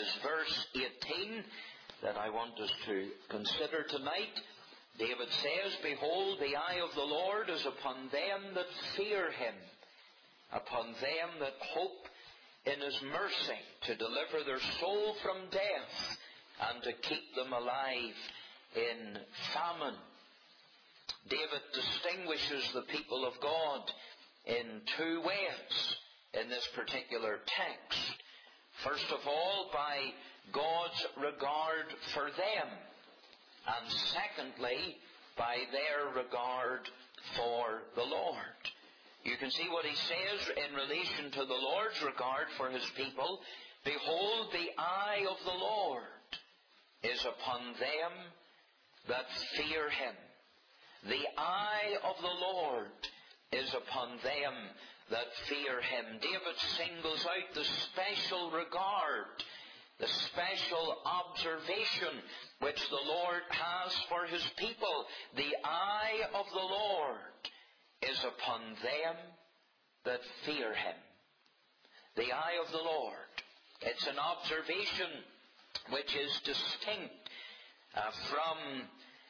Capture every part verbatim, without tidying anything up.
is verse eighteen that I want us to consider tonight. David says, "Behold, the eye of the Lord is upon them that fear Him, upon them that hope in His mercy, to deliver their soul from death, and to keep them alive in famine." David distinguishes the people of God in two ways in this particular text. First of all, by God's regard for them, and secondly, by their regard for the Lord. You can see what he says in relation to the Lord's regard for His people. "Behold, the eye of the Lord is upon them that fear Him." The eye of the Lord is upon them that fear Him. David singles out the special regard, the special observation which the Lord has for His people. The eye of the Lord is upon them that fear Him. The eye of the Lord. It's an observation which is distinct uh, from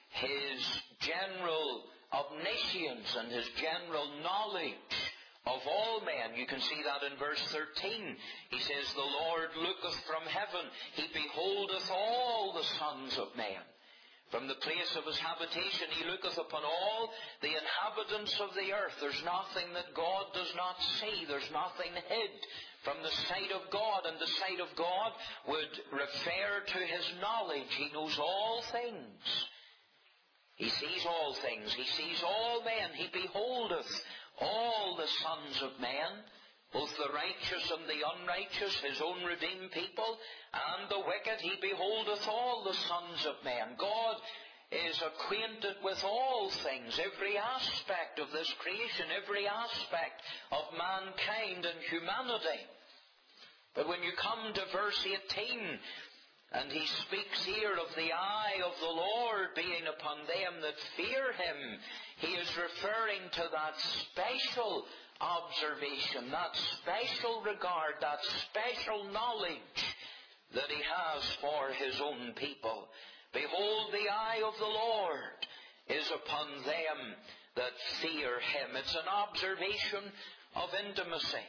His general omniscience and His general knowledge of all men. You can see that in verse thirteen. He says, "The Lord looketh from heaven, He beholdeth all the sons of men. From the place of His habitation He looketh upon all the inhabitants of the earth." There's nothing that God does not see. There's nothing hid from the sight of God. And the sight of God would refer to His knowledge. He knows all things. He sees all things. He sees all men. He beholdeth all the sons of men, both the righteous and the unrighteous, His own redeemed people, and the wicked. He beholdeth all the sons of men. God is acquainted with all things, every aspect of this creation, every aspect of mankind and humanity. But when you come to verse eighteen, and he speaks here of the eye of the Lord being upon them that fear Him, he is referring to that special observation, that special regard, that special knowledge that He has for His own people. "Behold, the eye of the Lord is upon them that fear Him." It's an observation of intimacy.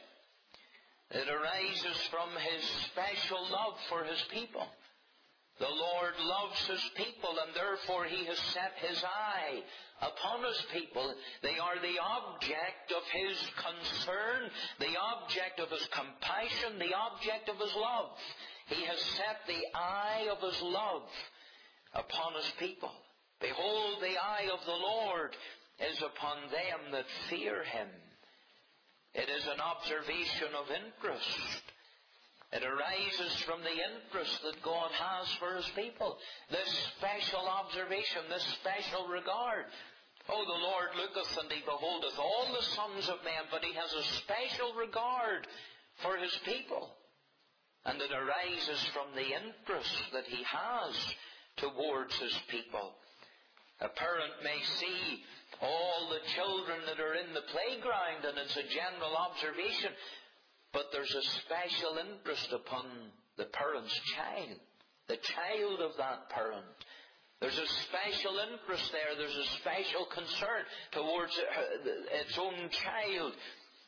It arises from His special love for His people. The Lord loves His people, and therefore He has set His eye upon His people. They are the object of His concern, the object of His compassion, the object of His love. He has set the eye of His love upon His people. "Behold, the eye of the Lord is upon them that fear Him." It is an observation of interest. It arises from the interest that God has for His people. This special observation, this special regard. Oh, the Lord looketh and He beholdeth all the sons of men, but He has a special regard for His people. And it arises from the interest that He has towards His people. A parent may see all the children that are in the playground, and it's a general observation, but there's a special interest upon the parent's child, the child of that parent. There's a special interest there. There's a special concern towards its own child,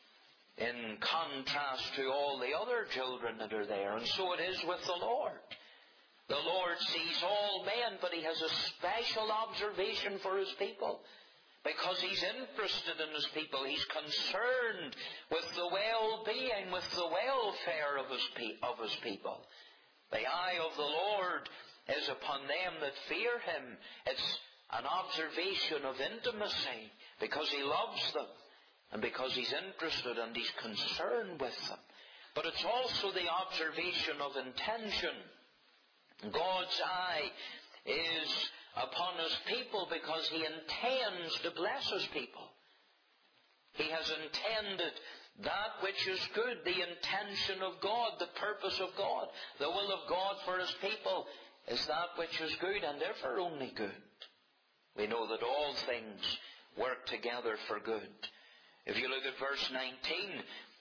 in contrast to all the other children that are there. And so it is with the Lord. The Lord sees all men, but He has a special observation for His people. Because He's interested in His people. He's concerned with the well-being, with the welfare of His, pe- of His people. The eye of the Lord is upon them that fear Him. It's an observation of intimacy, because He loves them, and because He's interested and He's concerned with them. But it's also the observation of intention. God's eye is upon His people because He intends to bless His people. He has intended that which is good, the intention of God, the purpose of God. The will of God for His people is that which is good, and ever only good. We know that all things work together for good. If you look at verse nineteen,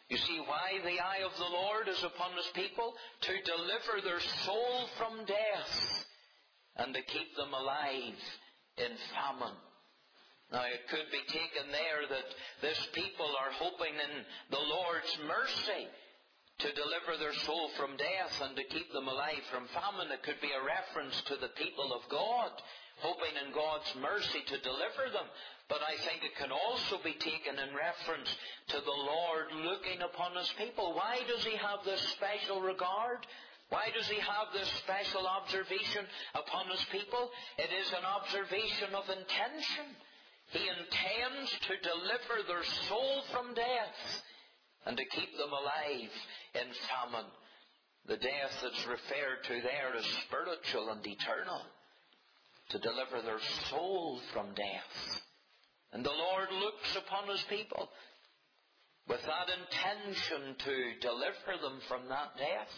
You see why the eye of the Lord is upon His people? To deliver their soul from death and to keep them alive in famine. Now it could be taken there that this people are hoping in the Lord's mercy to deliver their soul from death and to keep them alive from famine. It could be a reference to the people of God, hoping in God's mercy to deliver them. But I think it can also be taken in reference to the Lord looking upon His people. Why does He have this special regard? Why does He have this special observation upon His people? It is an observation of intention. He intends to deliver their soul from death and to keep them alive in famine. The death that's referred to there is spiritual and eternal. To deliver their soul from death. And the Lord looks upon His people with that intention to deliver them from that death.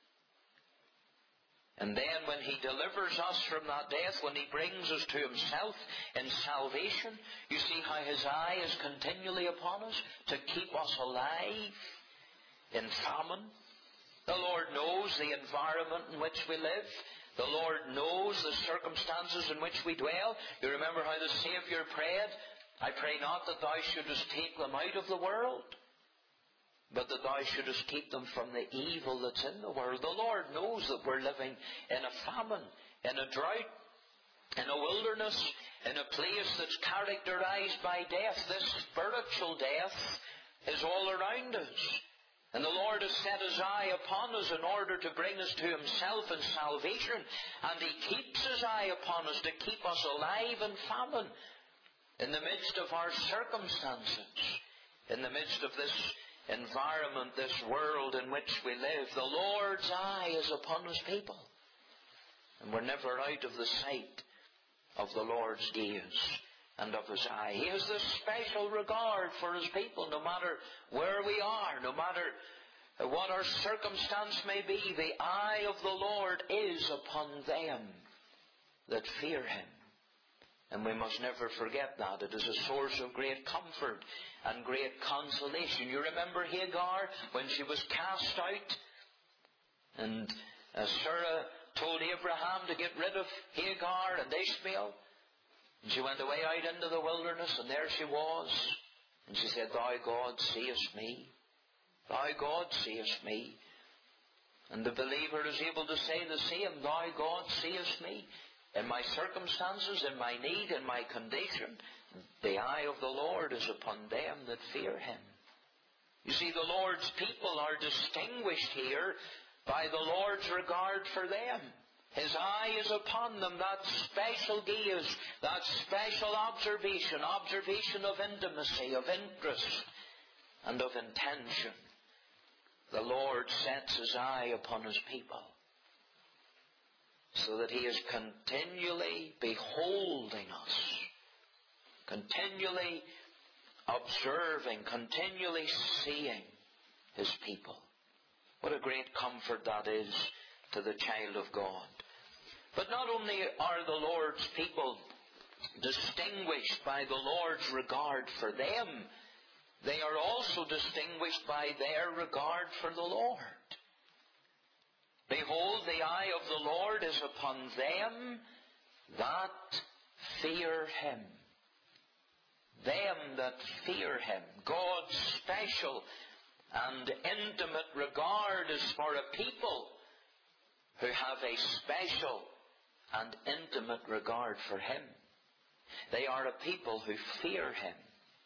And then when He delivers us from that death, when He brings us to Himself in salvation, you see how His eye is continually upon us to keep us alive in famine. The Lord knows the environment in which we live. The Lord knows the circumstances in which we dwell. You remember how the Saviour prayed, I pray not that Thou shouldest take them out of the world, but that Thou shouldest keep them from the evil that's in the world. The Lord knows that we're living in a famine, in a drought, in a wilderness, in a place that's characterized by death. This spiritual death is all around us. And the Lord has set His eye upon us in order to bring us to Himself in salvation. And He keeps His eye upon us to keep us alive in famine. In the midst of our circumstances, in the midst of this environment, this world in which we live, the Lord's eye is upon His people. And we're never out of the sight of the Lord's gaze and of His eye. He has this special regard for His people, no matter where we are, no matter what our circumstance may be. The eye of the Lord is upon them that fear Him. And we must never forget that. It is a source of great comfort and great consolation. You remember Hagar when she was cast out? And uh, Sarah told Abraham to get rid of Hagar and Ishmael. And she went away out into the wilderness, and there she was. And she said, Thou God seest me. Thou God seest me. And the believer is able to say the same. Thou God seest me. In my circumstances, in my need, in my condition, the eye of the Lord is upon them that fear Him. You see, the Lord's people are distinguished here by the Lord's regard for them. His eye is upon them, that special gaze, that special observation, observation of intimacy, of interest, and of intention. The Lord sets His eye upon His people, so that He is continually beholding us, continually observing, continually seeing His people. What a great comfort that is to the child of God. But not only are the Lord's people distinguished by the Lord's regard for them, they are also distinguished by their regard for the Lord. Behold, the eye of the Lord is upon them that fear Him. Them that fear Him. God's special and intimate regard is for a people who have a special and intimate regard for Him. They are a people who fear Him.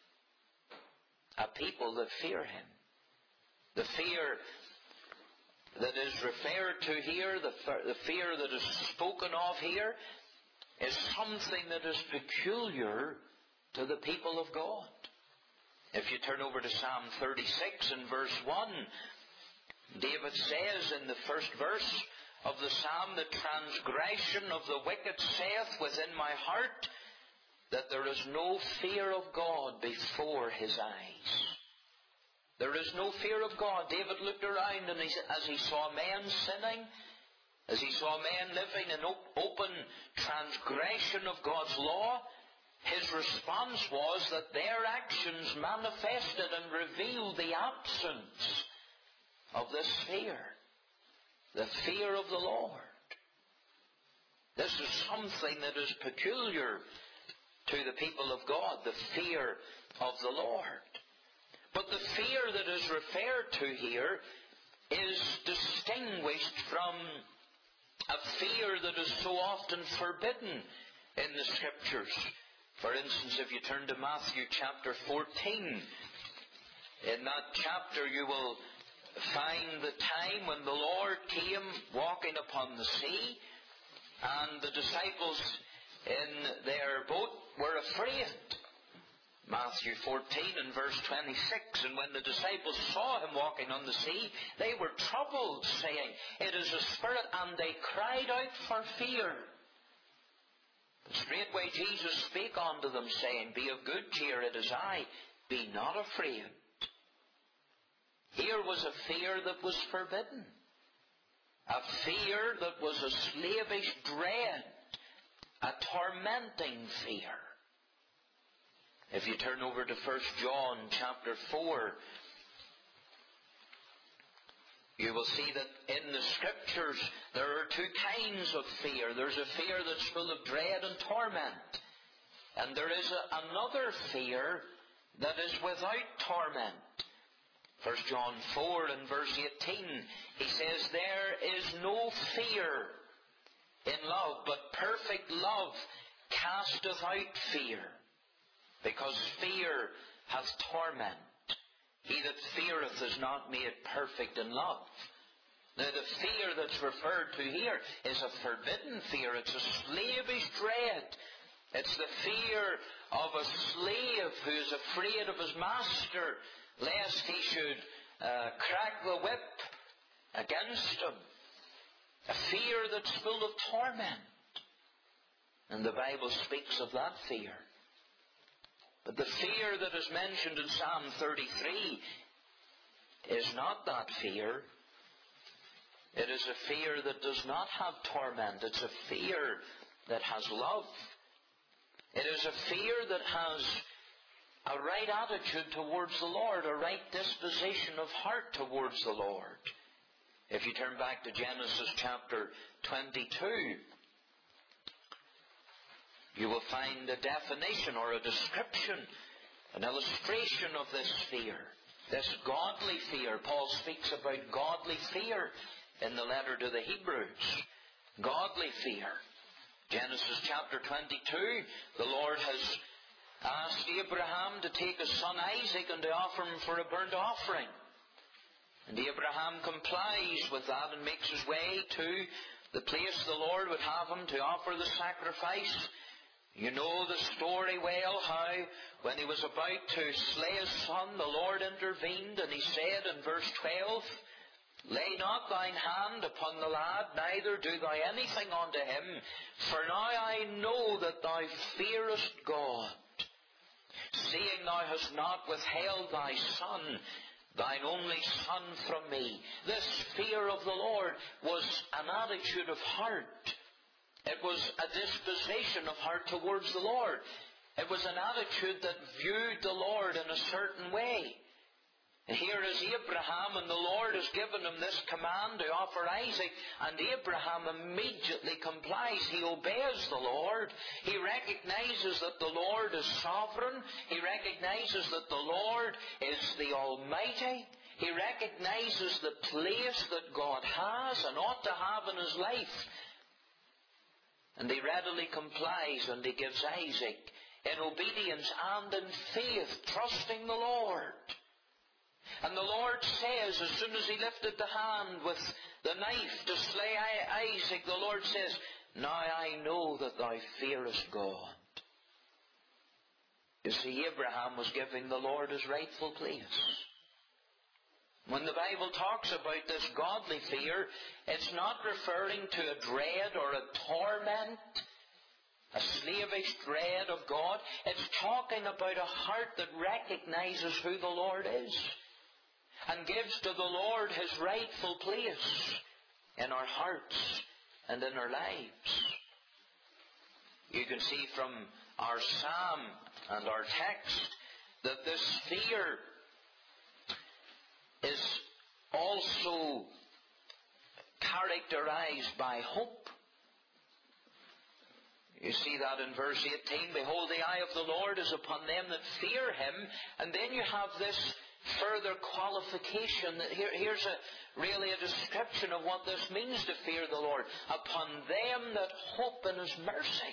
A people that fear Him. The fear that is referred to here, the, the fear that is spoken of here, is something that is peculiar to the people of God. If you turn over to Psalm thirty-six and verse one, David says in the first verse of the psalm, the transgression of the wicked saith within my heart that there is no fear of God before His eyes. There is no fear of God. David looked around, and he, as he saw men sinning, as he saw men living in open transgression of God's law, his response was that their actions manifested and revealed the absence of this fear. The fear of the Lord. This is something that is peculiar to the people of God, the fear of the Lord. But the fear that is referred to here is distinguished from a fear that is so often forbidden in the Scriptures. For instance, if you turn to Matthew chapter fourteen, in that chapter you will find the time when the Lord came walking upon the sea, and the disciples in their boat were afraid. Matthew fourteen and verse twenty-six, and when the disciples saw him walking on the sea, they were troubled, saying, "It is a spirit," and they cried out for fear. But straightway Jesus spake unto them, saying, "Be of good cheer, it is I, be not afraid." Here was a fear that was forbidden. A fear that was a slavish dread, a tormenting fear. If you turn over to First John chapter four, you will see that in the Scriptures there are two kinds of fear. There's a fear that's full of dread and torment. And there is a, another fear that is without torment. First John four and verse eighteen, he says, "There is no fear in love, but perfect love casteth out fear, because fear hath torment. He that feareth is not made perfect in love." Now the fear that's referred to here is a forbidden fear. It's a slavish dread. It's the fear of a slave who is afraid of his master, lest he should uh, crack the whip against him. A fear that's full of torment. And the Bible speaks of that fear. But the fear that is mentioned in Psalm thirty-three is not that fear. It is a fear that does not have torment. It's a fear that has love. It is a fear that has a right attitude towards the Lord, a right disposition of heart towards the Lord. If you turn back to Genesis chapter twenty-two, you will find a definition or a description, an illustration of this fear, this godly fear. Paul speaks about godly fear in the letter to the Hebrews. Godly fear. Genesis chapter twenty-two, the Lord has asked Abraham to take his son Isaac and to offer him for a burnt offering. And Abraham complies with that and makes his way to the place the Lord would have him to offer the sacrifice. You know the story well, how when he was about to slay his son, the Lord intervened, and he said in verse twelve, "Lay not thine hand upon the lad, neither do thou anything unto him, for now I know that thou fearest God, seeing thou hast not withheld thy son, thine only son, from me." This fear of the Lord was an attitude of heart. It was a disposition of heart towards the Lord. It was an attitude that viewed the Lord in a certain way. And here is Abraham, and the Lord has given him this command to offer Isaac, and Abraham immediately complies. He obeys the Lord. He recognizes that the Lord is sovereign. He recognizes that the Lord is the Almighty. He recognizes the place that God has and ought to have in his life. And he readily complies, and he gives Isaac in obedience and in faith, trusting the Lord. And the Lord says, as soon as he lifted the hand with the knife to slay Isaac, the Lord says, "Now I know that thou fearest God." You see, Abraham was giving the Lord his rightful place. When the Bible talks about this godly fear, it's not referring to a dread or a torment, a slavish dread of God. It's talking about a heart that recognizes who the Lord is and gives to the Lord his rightful place in our hearts and in our lives. You can see from our psalm and our text that this fear is also characterized by hope. You see that in verse eighteen, behold, the eye of the Lord is upon them that fear Him. And then you have this further qualification. That here, here's a, really a description of what this means to fear the Lord. Upon them that hope in His mercy.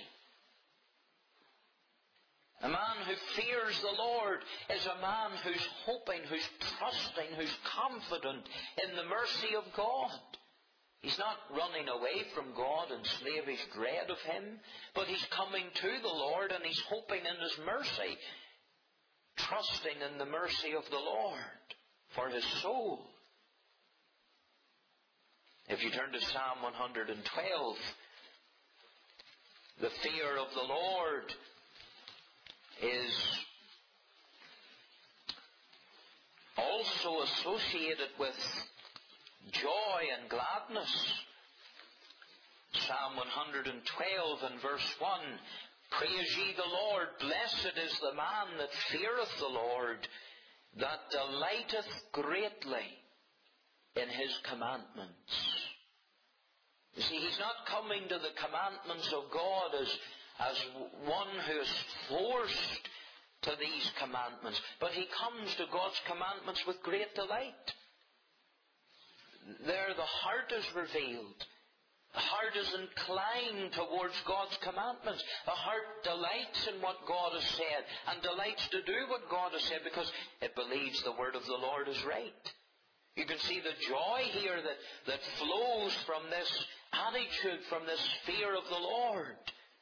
A man who fears the Lord is a man who's hoping, who's trusting, who's confident in the mercy of God. He's not running away from God in slavish dread of Him, but he's coming to the Lord and he's hoping in His mercy, trusting in the mercy of the Lord for his soul. If you turn to Psalm one hundred twelve, the fear of the Lord is also associated with joy and gladness. Psalm one hundred twelve and verse one, praise ye the Lord, blessed is the man that feareth the Lord, that delighteth greatly in His commandments. You see, he's not coming to the commandments of God as, as one who is forced to these commandments, but he comes to God's commandments with great delight. There the heart is revealed. The heart is inclined towards God's commandments. The heart delights in what God has said and delights to do what God has said because it believes the word of the Lord is right. You can see the joy here that, that flows from this attitude, from this fear of the Lord.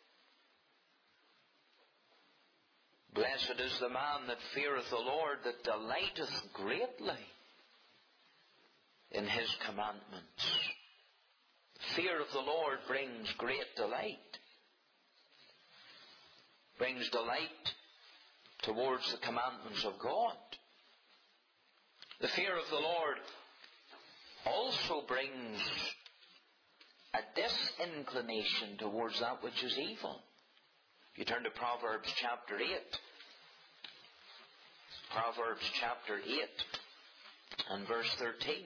Blessed is the man that feareth the Lord, that delighteth greatly in His commandments. Fear of the Lord brings great delight. Brings delight towards the commandments of God. The fear of the Lord also brings a disinclination towards that which is evil. You turn to Proverbs chapter eight. Proverbs chapter eight and verse thirteen.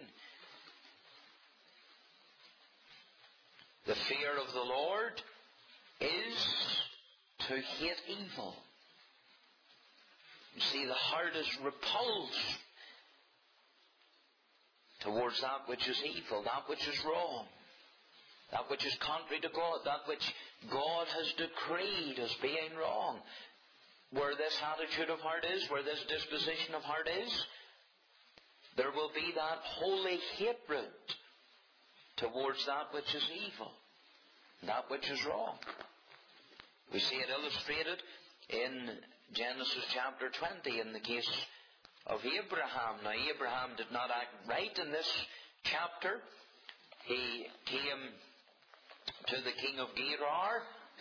The fear of the Lord is to hate evil. You see, the heart is repulsed towards that which is evil, that which is wrong, that which is contrary to God, that which God has decreed as being wrong. Where this attitude of heart is, where this disposition of heart is, there will be that holy hatred towards that which is evil, that which is wrong. We see it illustrated in Genesis chapter twenty in the case of Abraham. Now, Abraham did not act right in this chapter. He came to the king of Gerar,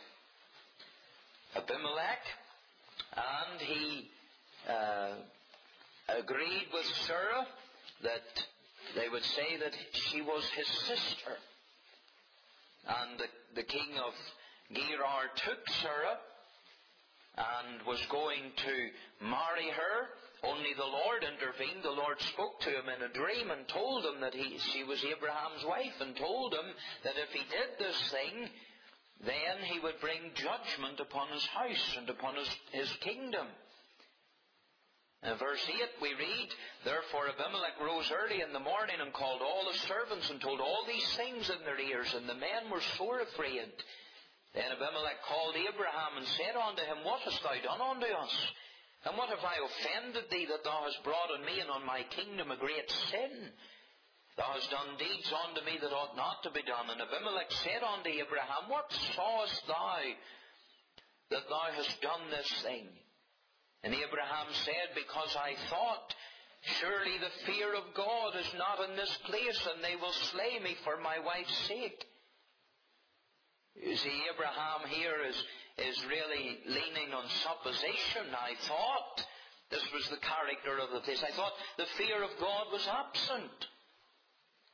Abimelech, and he uh, agreed with Sarah that they would say that she was his sister. And the, the king of Gerar took Sarah and was going to marry her. Only the Lord intervened. The Lord spoke to him in a dream and told him that he, she was Abraham's wife, and told him that if he did this thing, then he would bring judgment upon his house and upon his, his kingdom. In verse eight we read, therefore Abimelech rose early in the morning and called all his servants and told all these things in their ears, and the men were sore afraid. Then Abimelech called Abraham and said unto him, what hast thou done unto us? And what have I offended thee, that thou hast brought on me and on my kingdom a great sin? Thou hast done deeds unto me that ought not to be done. And Abimelech said unto Abraham, what sawest thou that thou hast done this thing? And Abraham said, because I thought, surely the fear of God is not in this place, and they will slay me for my wife's sake. You see, Abraham here is, is really leaning on supposition. I thought this was the character of the place. I thought the fear of God was absent.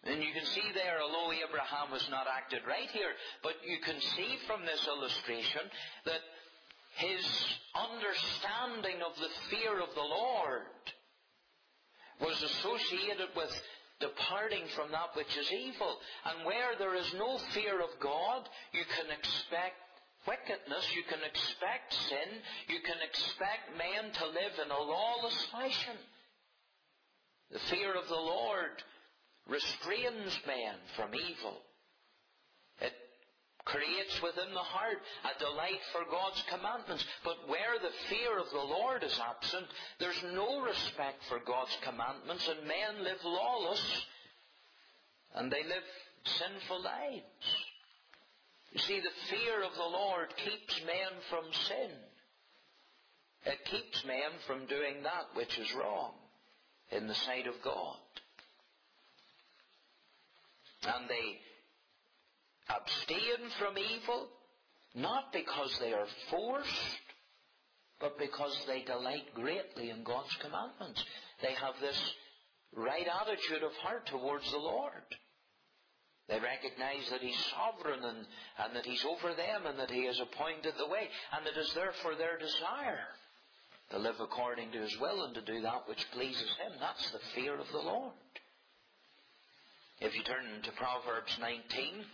And you can see there, although Abraham has not acted right here, but you can see from this illustration that his understanding of the fear of the Lord was associated with departing from that which is evil. And where there is no fear of God, you can expect wickedness, you can expect sin, you can expect men to live in a lawless fashion. The fear of the Lord restrains men from evil. It creates within the heart a delight for God's commandments. But where the fear of the Lord is absent, there's no respect for God's commandments, and men live lawless, and they live sinful lives. You see, the fear of the Lord keeps men from sin. It keeps men from doing that which is wrong in the sight of God. And they abstain from evil, not because they are forced, but because they delight greatly in God's commandments. They have this right attitude of heart towards the Lord. They recognize that He's sovereign and, and that He's over them and that He has appointed the way, and it is therefore their desire to live according to His will and to do that which pleases Him. That's the fear of the Lord. If you turn to Proverbs nineteen,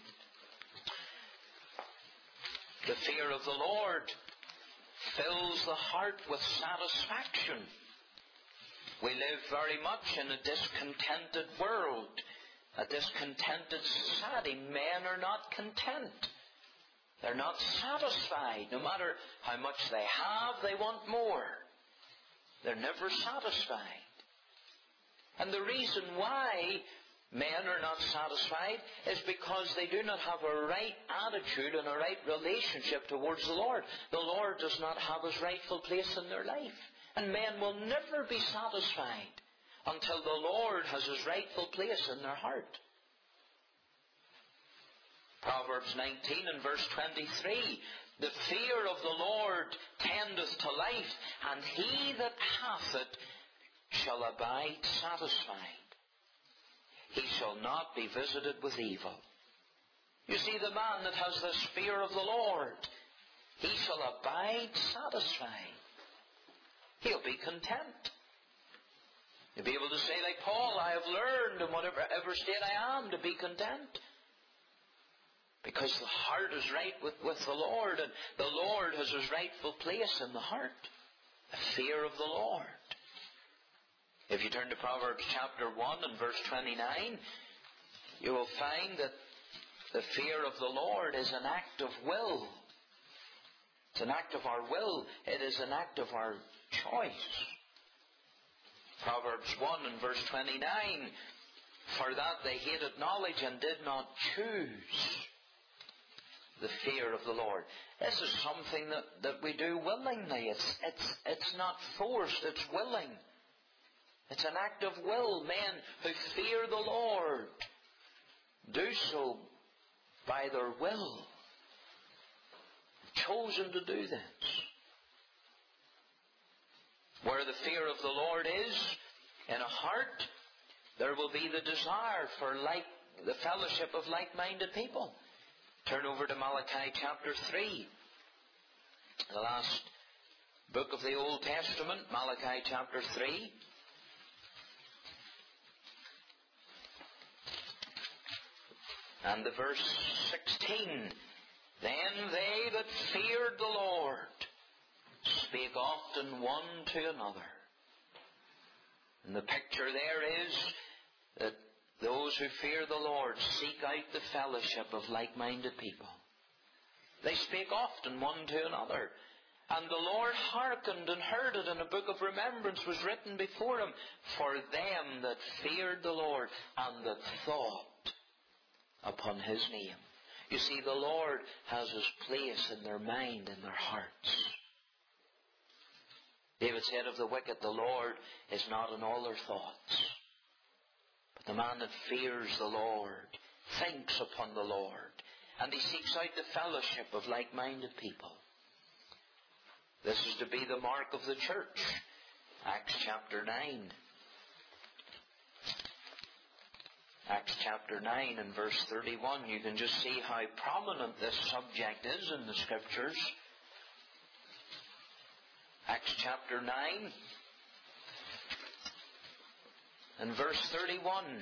the fear of the Lord fills the heart with satisfaction. We live very much in a discontented world, a discontented society. Men are not content. They're not satisfied. No matter how much they have, they want more. They're never satisfied. And the reason why men are not satisfied is because they do not have a right attitude and a right relationship towards the Lord. The Lord does not have His rightful place in their life. And men will never be satisfied until the Lord has His rightful place in their heart. Proverbs nineteen and verse twenty-three, the fear of the Lord tendeth to life, and he that hath it shall abide satisfied. He shall not be visited with evil. You see, the man that has this fear of the Lord, he shall abide satisfied. He'll be content. He'll be able to say like Paul, I have learned in whatever ever state I am to be content. Because the heart is right with, with the Lord, and the Lord has His rightful place in the heart. The fear of the Lord. If you turn to Proverbs chapter one and verse twenty-nine, you will find that the fear of the Lord is an act of will. It's an act of our will. It is an act of our choice. Proverbs one and verse twenty-nine, for that they hated knowledge and did not choose the fear of the Lord. This is something that, that we do willingly. It's, it's, it's not forced, it's willing. It's an act of will. Men who fear the Lord do so by their will. Chosen to do this. Where the fear of the Lord is in a heart, there will be the desire for like the fellowship of like-minded people. Turn over to Malachi chapter three. The last book of the Old Testament, Malachi chapter three. And the verse sixteen, then they that feared the Lord spake often one to another. And the picture there is that those who fear the Lord seek out the fellowship of like-minded people. They spake often one to another. And the Lord hearkened and heard it, and a book of remembrance was written before Him for them that feared the Lord and that thought upon His name. You see, the Lord has His place in their mind and their hearts. David said of the wicked, the Lord is not in all their thoughts. But the man that fears the Lord thinks upon the Lord, and he seeks out the fellowship of like-minded people. This is to be the mark of the church. Acts chapter nine. Acts chapter nine and verse thirty-one. You can just see how prominent this subject is in the Scriptures. Acts chapter nine and verse thirty-one.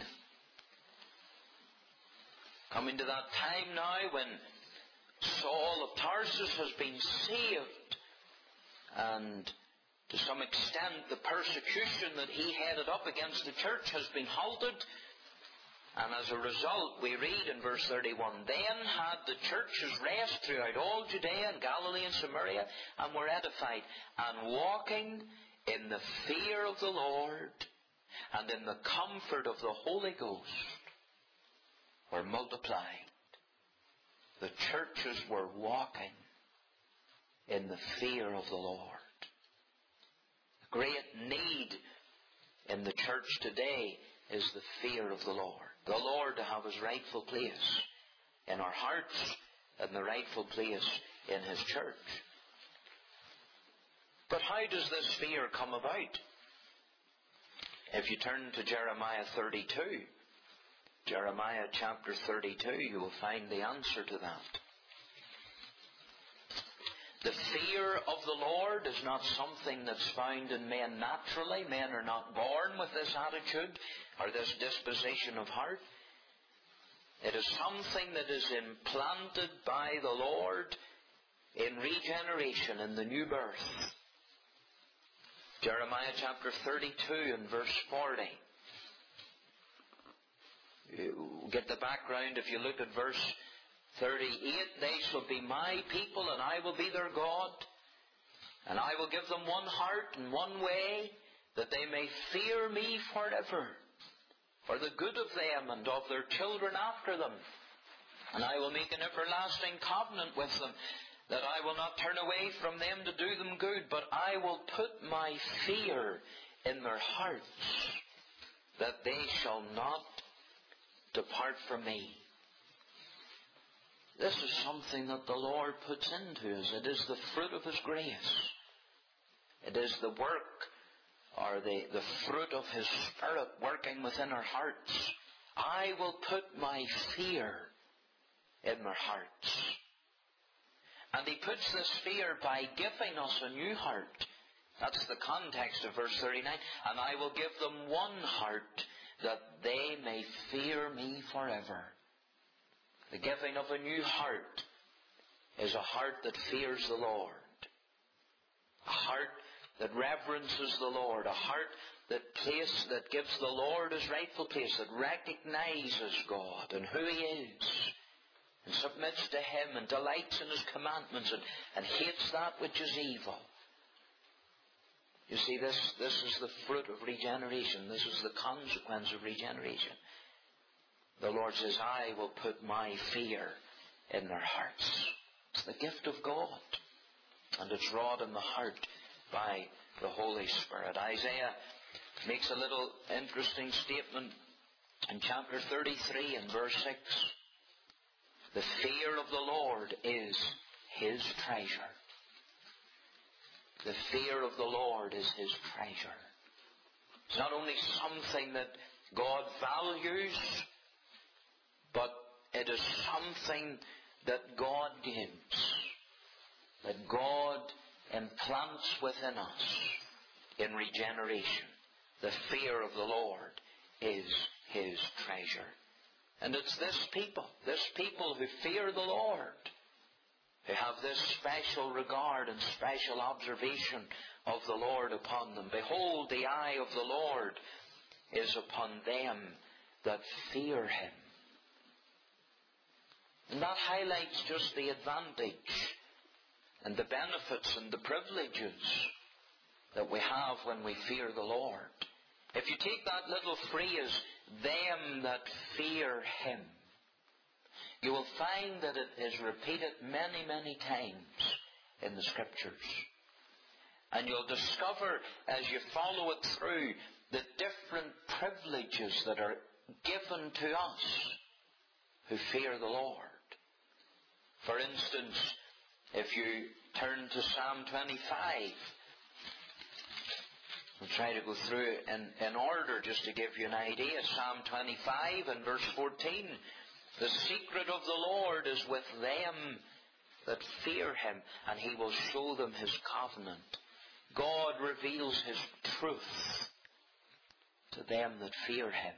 Coming to that time now when Saul of Tarsus has been saved, and to some extent the persecution that he headed up against the church has been halted. And as a result, we read in verse thirty-one, then had the churches rest throughout all Judea and Galilee and Samaria, and were edified, and walking in the fear of the Lord and in the comfort of the Holy Ghost were multiplied. The churches were walking in the fear of the Lord. The great need in the church today is the fear of the Lord. The Lord to have His rightful place in our hearts and the rightful place in His church. But how does this fear come about? If you turn to Jeremiah thirty-two, Jeremiah chapter thirty-two, you will find the answer to that. The fear of the Lord is not something that's found in men naturally. Men are not born with this attitude or this disposition of heart. It is something that is implanted by the Lord in regeneration, in the new birth. Jeremiah chapter thirty-two and verse forty. You get the background if you look at verse thirty-eight. They shall be my people, and I will be their God. And I will give them one heart and one way, that they may fear me forever, for the good of them and of their children after them. And I will make an everlasting covenant with them, that I will not turn away from them to do them good, but I will put my fear in their hearts, that they shall not depart from me. This is something that the Lord puts into us. It is the fruit of His grace. It is the work or the, the fruit of His Spirit working within our hearts. I will put my fear in their hearts. And He puts this fear by giving us a new heart. That's the context of verse thirty-nine. And I will give them one heart, that they may fear me forever. The giving of a new heart is a heart that fears the Lord. A heart that reverences the Lord. A heart that place, that gives the Lord His rightful place. That recognizes God and who He is. And submits to Him and delights in His commandments and, and hates that which is evil. You see, this, this is the fruit of regeneration. This is the consequence of regeneration. The Lord says, I will put my fear in their hearts. It's the gift of God. And it's wrought in the heart by the Holy Spirit. Isaiah makes a little interesting statement in chapter thirty-three and verse six. The fear of the Lord is His treasure. The fear of the Lord is His treasure. It's not only something that God values, but it is something that God gives, that God implants within us in regeneration. The fear of the Lord is His treasure. And it's this people, this people who fear the Lord, who have this special regard and special observation of the Lord upon them. Behold, the eye of the Lord is upon them that fear Him. And that highlights just the advantage and the benefits and the privileges that we have when we fear the Lord. If you take that little phrase, them that fear Him, you will find that it is repeated many, many times in the Scriptures. And you'll discover as you follow it through the different privileges that are given to us who fear the Lord. For instance, if you turn to Psalm twenty-five We'll try to go through in, in order just to give you an idea. Psalm twenty-five and verse fourteen. The secret of the Lord is with them that fear Him, and He will show them His covenant. God reveals His truth to them that fear Him.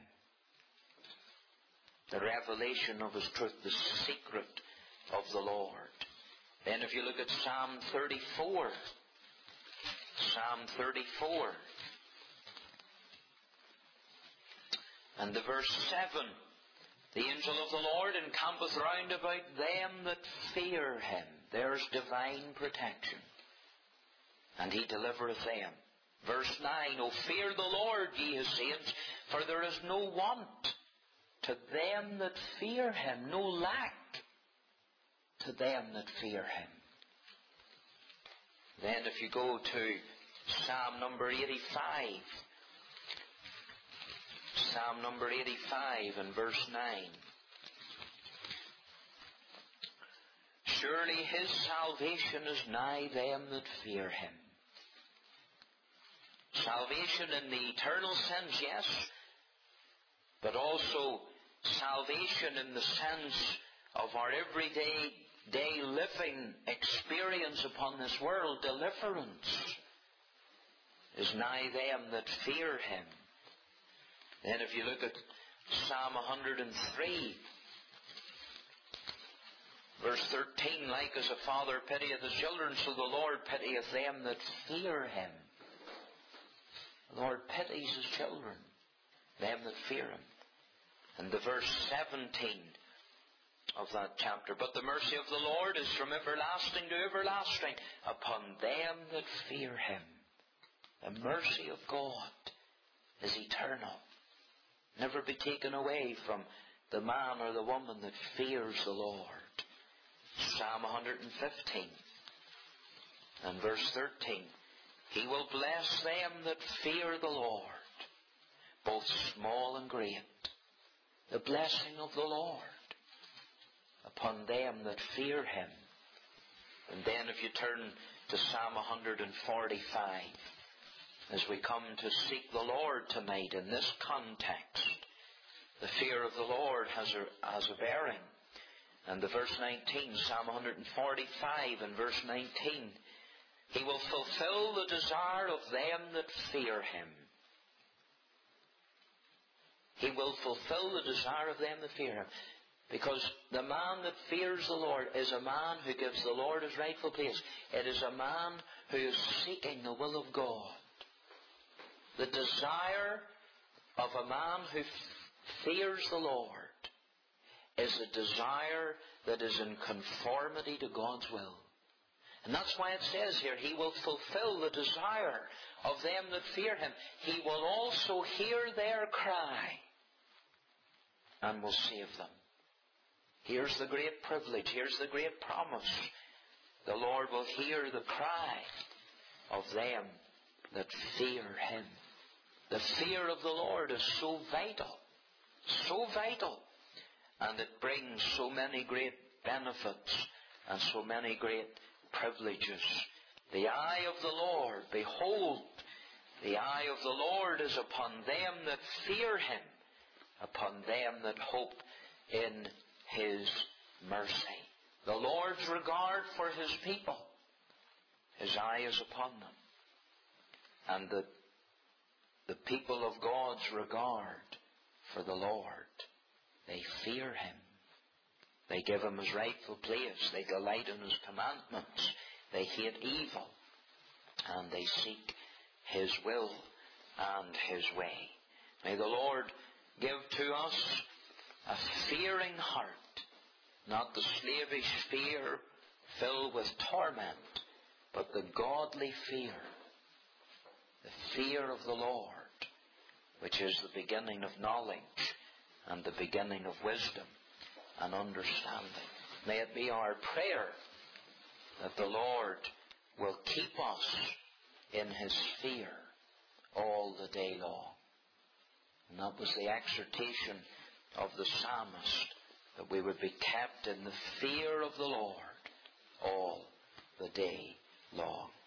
The revelation of His truth, the secret of the Lord. Then if you look at Psalm thirty-four, Psalm thirty-four, and the verse seven, the angel of the Lord encampeth round about them that fear Him. There's divine protection. And He delivereth them. Verse nine, O fear the Lord, ye His saints, for there is no want to them that fear Him, no lack to them that fear Him. Then if you go to Psalm number eighty-five, Psalm number eighty-five and verse nine. Surely His salvation is nigh them that fear Him. Salvation in the eternal sense, yes, but also salvation in the sense of our everyday day living experience upon this world. Deliverance is nigh them that fear Him. Then if you look at Psalm one hundred three, verse thirteen, like as a father pitieth his children, so the Lord pitieth them that fear Him. The Lord pities His children, them that fear Him. And the verse seventeen of that chapter, but the mercy of the Lord is from everlasting to everlasting upon them that fear Him. The mercy of God is eternal. Never be taken away from the man or the woman that fears the Lord. Psalm one hundred fifteen and verse thirteen. He will bless them that fear the Lord, both small and great. The blessing of the Lord upon them that fear Him. And then if you turn to Psalm one hundred forty-five, as we come to seek the Lord tonight in this context, the fear of the Lord has a, has a bearing. And the verse nineteen, Psalm one hundred forty-five and verse nineteen, He will fulfill the desire of them that fear Him. He will fulfill the desire of them that fear Him. Because the man that fears the Lord is a man who gives the Lord His rightful place. It is a man who is seeking the will of God. The desire of a man who f- fears the Lord is a desire that is in conformity to God's will. And that's why it says here, He will fulfill the desire of them that fear Him. He will also hear their cry and will save them. Here's the great privilege. Here's the great promise. The Lord will hear the cry of them that fear Him. The fear of the Lord is so vital. So vital. And it brings so many great benefits and so many great privileges. The eye of the Lord, behold, the eye of the Lord is upon them that fear Him, upon them that hope in His mercy. The Lord's regard for His people, His eye is upon them. And the, the people of God's regard for the Lord, they fear Him. They give Him His rightful place. They delight in His commandments. They hate evil. And they seek His will and His way. May the Lord give to us a fearing heart, not the slavish fear filled with torment, but the godly fear, the fear of the Lord, which is the beginning of knowledge and the beginning of wisdom and understanding. May it be our prayer that the Lord will keep us in His fear all the day long. And that was the exhortation of the psalmist, that we would be kept in the fear of the Lord all the day long.